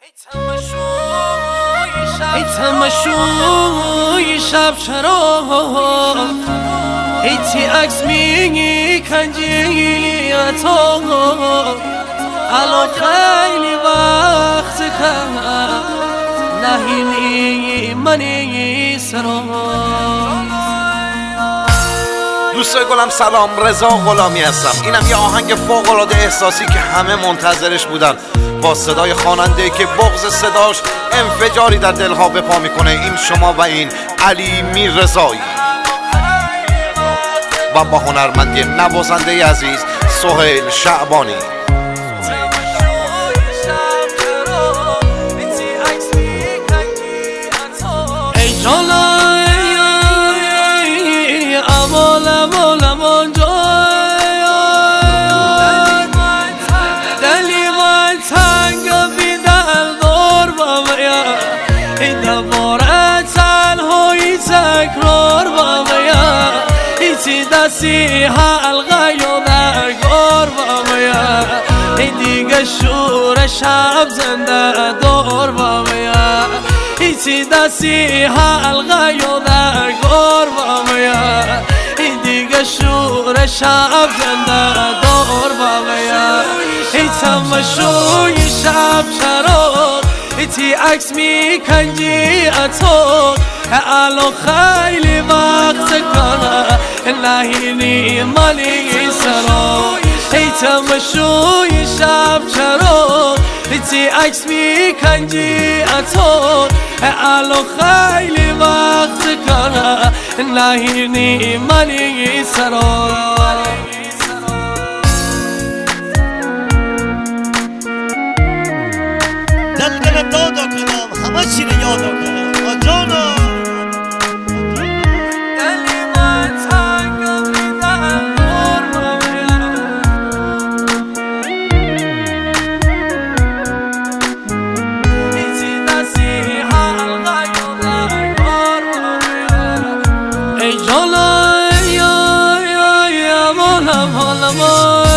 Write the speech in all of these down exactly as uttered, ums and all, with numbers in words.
ای تماشوی شب چرا ای تی عکس میگی کنجی تو الان خیلی وقت کرد نهینی منی سرا. دوستای گلم سلام، رضا غلامی هستم. اینم یه آهنگ فوق العاده احساسی که همه منتظرش بودن، با صدای خواننده که بغض صداش انفجاری در دلها به پا میکنه. این شما و این علی میررضایی و با هنرمندی نوازنده عزیز سهیل شعبانی. ای جانا اول اول اول جای دلی من تنگ بیدل دور بامیا ای دوباره تنهایی تکرار بامیا ایچی دستی حلقه یادر گور بامیا ای دیگه شور شب زنده دور بامیا ایچی دستی حلقه یادر گور بامیا ای دیگه شور شب زنده دور بامیا ای تماشوی شب چرا ای تی عکس میکنجی اتو الان خیلی وقت کنه نهینی منی سرا. ای تماشوی شب چرا ای تی عکس میکنجی اتو الان خیلی وقت کنه نهینی منی سرا. دل دل دادا کنم همه چی رو یادا کنم آجانا دلی من تنگ بیدن دور بامیا ایچی دستی حلقه یادر گور بامیا ای جانا یا یا یا مولا مولا مولا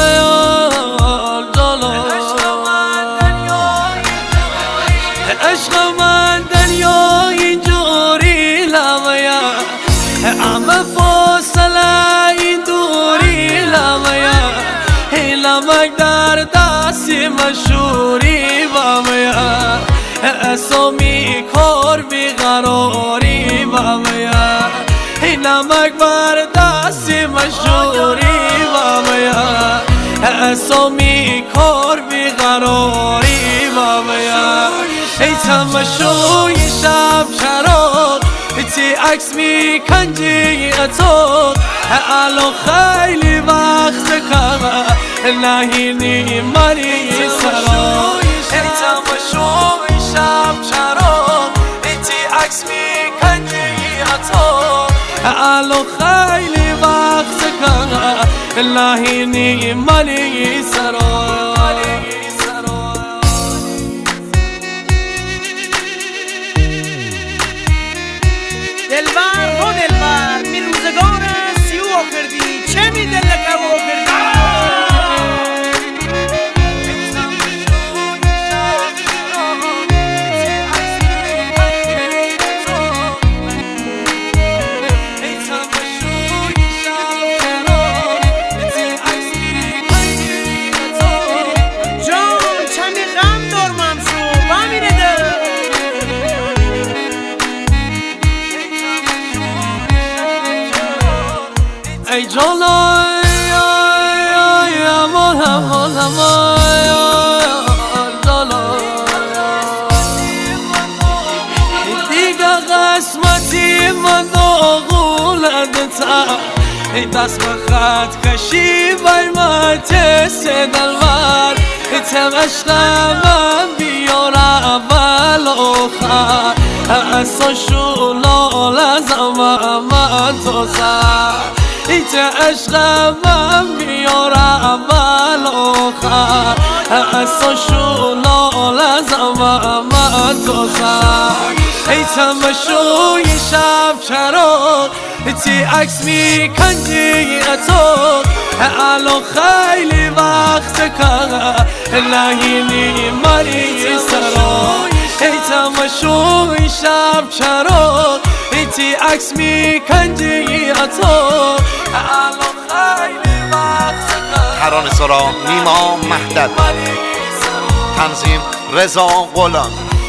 عشق من دنیا اینجوری لامیا همه فاصله این دوری لامیا ای لامک در دستی مشوری بامیا اسمی کار بیقراری بامیا ای لامک بر دستی مشوری بامیا اسمی کار بیقراری بامیا ای تماشوی شب چرا ای تی عکس میکنجی اتو الان خیلی وقت کنه نهینی منی سرا. ای تماشوی شب چرا ای تی عکس میکنجی اتو الان خیلی وقت کنه نهینی منی سرا. دلبر و دلبر می روزگار سیو کردی چه می دل کبو کردی جان چمی غم دار منصور با میره دل ای جانا یا یا مولا مولا مولا جانا دیگه قسمتی من داغولدتا ای دست به خط کشی بای مات سدلوار ای تم عشق من بیار اول آخر اصلا شلال از من تو سر ای ته عشق من بیار اول آخر اصلا شلال از من تو سر. ای تماشوی شب چرا ای تی عکس میکنجی اتو الان خیلی وقت کنه نهینی منی سرا. شب چرا ایتی عکس میکنجی تو الان خیلی وقت ترانه سرا نیما مهدد، تنظیم رضا غلامی.